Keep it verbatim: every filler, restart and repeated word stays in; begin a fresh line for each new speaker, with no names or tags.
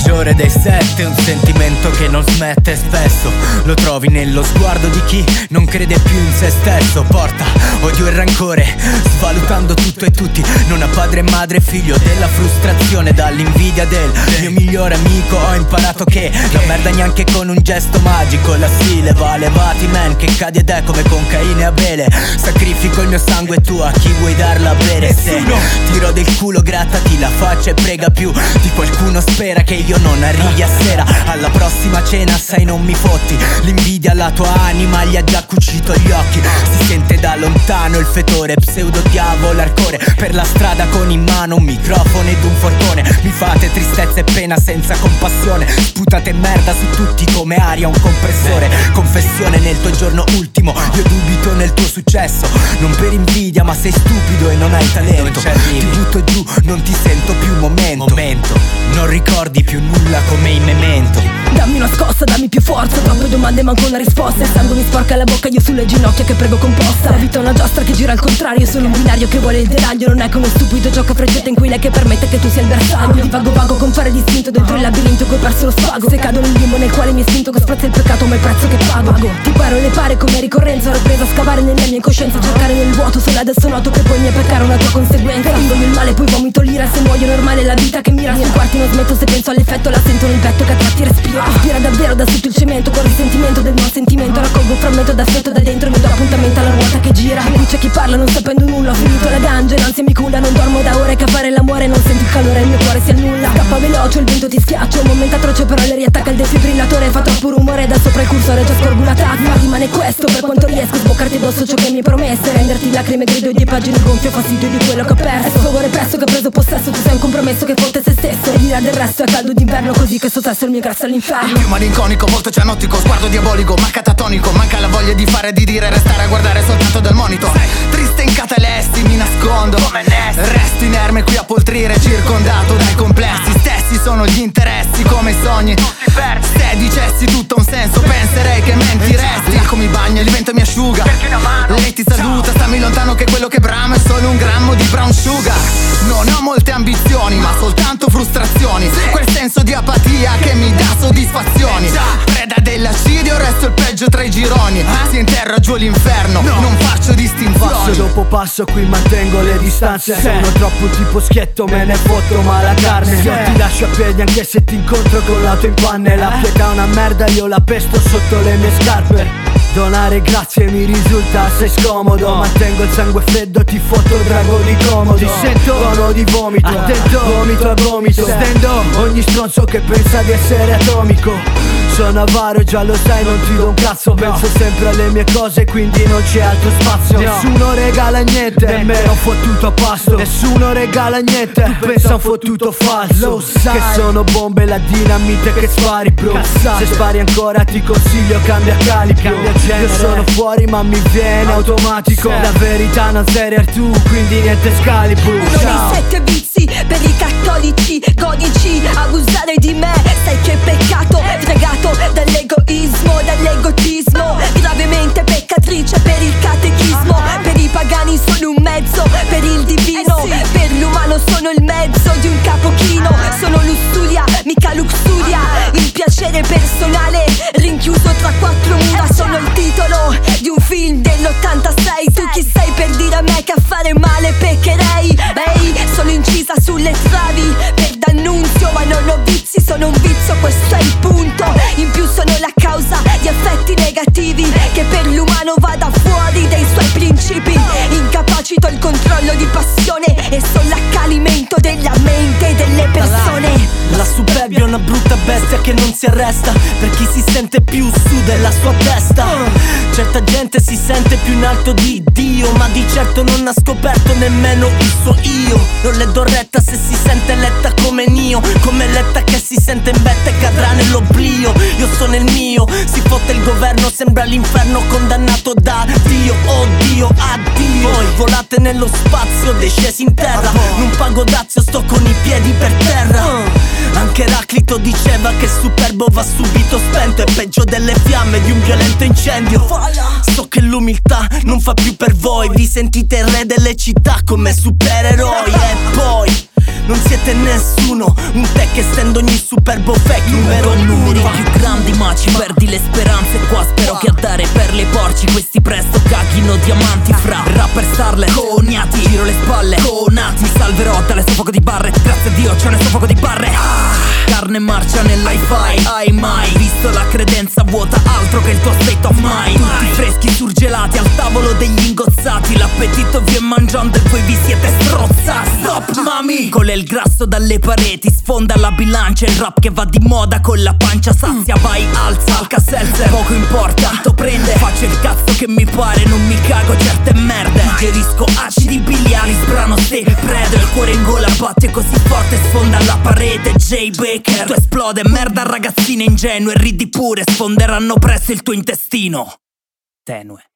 peggiore dei sette, un sentimento che non smette spesso. Lo trovi nello sguardo di chi non crede più in se stesso. Porta odio e rancore, svalutando tutto e tutti. Non ha padre, madre, figlio della frustrazione, dall'invidia del mio migliore amico. Ho imparato che la merda neanche con un gesto magico la si leva. Levati man, che cadi ed è come con Caino e Abele. Sacrifico il mio sangue e tu a chi vuoi darla a bere. Se tiro del culo, grattati la faccia e prega più di qualcuno, spera che io non arrivi a sera. Alla prossima cena sai non mi fotti, l'invidia alla tua anima gli ha già cucito gli occhi. Si sente da lontano il fetore, pseudo diavolo arcore. Per la strada con in mano un microfono ed un forcone. Mi fate tristezza e pena senza compassione. Sputate merda su tutti come aria un compressore. Confessione nel tuo giorno ultimo, io dubito nel tuo successo. Non per invidia ma sei stupido e non hai talento. Ti butto giù, non ti sento più momento. Momento, non ricordi più nulla come in Memento.
Dammi una scossa, dammi più forza. Troppe domande manco una risposta. Il sangue mi sporca la bocca, io sulle ginocchia che prego composta. La vita è una giostra che gira al contrario. Sono un binario che vuole il deraglio. Non è come uno stupido gioco a freccette in cui lei che permette che tu sia il bersaglio. Di vago vago con fare distinto dentro il labirinto che ho perso lo spago. Se cado nel limbo nel quale mi spinto che sprezza il peccato ma il prezzo che pago. Ti paro le pare come ricorrenza. Ero presa a scavare nella mia incoscienza, cercare nel vuoto. Solo adesso noto che poi il mio peccare è una tua conseguenza. Ingolo il male poi vomito l'ira. Se muoio normale la vita che mira sui quarti non smetto. Se penso all'effetto la sento nel petto che a tratti respiro. Respira davvero da sotto il cemento con risentimento del mio sentimento. Raccolgo un frammento d'aspetto da dentro e mi do appuntamento alla ruota che gira. Mi dice chi parla non sapendo nulla. Ho finito la ganja e l'ansia mi culla. Non dormo da ore che a fare l'amore non sento il calore, il mio cuore si annulla. Scappa veloce, il vento ti schiaccia. Un momento atroce però le riattacca il defibrillatore. Fa troppo rumore da sopra il cursore già scorgo una traccia. Ma rimane questo per quanto riesco. Sboccarti addosso ciò che mi hai promesso. Renderti lacrime, grido di pagine gonfio. Fastidio di quello che ho perso. È sfogo represso che ho preso possesso. Tu sei un compromesso che fotte se stesso. E dirà del resto è caldo d'inverno così che sto stesso il mio grasso all'inferno.
Più malinconico, molto cianotico, sguardo diabolico, ma catatonico. Manca la voglia di fare, di dire, restare a guardare soltanto dal monito. Triste in catalesti, mi nascondo come resti inerme qui a poltrire, circondato dai complessi. Stessi sono gli interessi come i sogni. Se dicessi tutto ha un senso, penserei che mentiresti. L'acqua mi bagna, il vento mi asciuga. Lei ti saluta, stammi lontano che quello che brama è solo un grammo di brown sugar. Non ho molte ambizioni, ma soltanto frustrazioni. Quel senso di apatia che mi dà soddisfazioni. Preda dell'acidio, resto il peggio tra i gironi. Si interra giù l'inferno, non faccio distinzioni.
Passo dopo passo qui mantengo le distanze. Sono troppo tipo schietto, me ne fotto ma la carne. Io ti lascio a piedi anche se ti incontro con l'auto in panne. La pietà è una merda, io la pesto sotto le mie scarpe. Donare grazie mi risulta assai scomodo. Mantengo il sangue freddo, ti fotto drago di comodo. Ti sento tono di vomito, attento, vomito a vomito. Stendo ogni stronzo che pensa di essere atomico. Sono avaro, già lo sai, non ti do un cazzo. Penso sempre alle mie cose, quindi non c'è altro spazio. Nessuno regala niente, nemmeno un fottuto a pasto. Nessuno regala niente, tu pensa un fottuto falso. Che sono bombe, la dinamite che spari bro. Se spari ancora ti consiglio cambia calibro. Io sono fuori ma mi viene automatico. La verità non serial tu, quindi niente scalibro.
Uno dei sette vizi per i cattolici, codici, abusare di me, sai che peccato, fregato dall'egoismo, dall'egotismo, gravemente peccatrice per il catechismo. Per i pagani sono un mezzo, per il divino, per l'umano sono il mezzo di un capochino. Sono lussuria, mica luxuria, il piacere personale rinchiuso tra quattro mura. Sono il titolo di un film dell'ottantasei. Tu chi sei per dire a me che a fare male peccherei? Ehi, sono incisa sulle travi per d'annunzio, ma non ho vizi, sono un vizio, questo è il punto. In più sono la causa di effetti negativi che per l'umano vada fuori dei suoi principi. Incapacito il controllo di passione e sono l'accalimento della mente delle persone.
La superbia è una brutta bestia che non si arresta per chi si sente più su della sua testa. Certa gente si sente più in alto di Dio, ma di certo non ha scoperto nemmeno il suo io. Non le do retta se si sente letta come Nio, come letta che si sente in vetta e cadrà nell'oblio. Io sono il mio, si fotte il governo, sembra l'inferno condannato da Dio. Oh Dio, addio. Voi volate nello spazio, descesi in terra. Non pago dazio, sto con i piedi per terra. Anche Eraclito diceva che il superbo va subito spento. È peggio delle fiamme di un violento incendio. So che l'umiltà non fa più per voi. Vi sentite re delle città come supereroi. E poi
non siete nessuno. Un tech che stendo ogni superbo fake. Numero numeri più grandi ma ci perdi le speranze qua. Spero che a dare per le porci questi presto caghino diamanti. Fra rapper starlet, coniati, giro le spalle, conati. Mi salverò dall'estofoco di barre, grazie a Dio c'è un estofoco di barre. ah, Carne marcia nell'hi-fi, hai mai visto la credenza vuota? Altro che il tuo state of mind. Tutti freschi surgelati al tavolo degli ingozzati. L'appetito vi è mangiando e voi vi siete strozzati. Stop mami! Cola il grasso dalle pareti, sfonda la bilancia. Il rap che va di moda con la pancia sazia. Vai, alza, Alka-Seltzer, poco importa, tanto prende. Faccio il cazzo che mi pare, non mi cago certe merde. Digerisco acidi biliari, sbrano se predo. Il cuore in gola batte così forte, sfonda la parete. Jay Baker, tu esplode, merda ragazzine ingenue. Ridi pure, sfonderanno presto il tuo intestino tenue.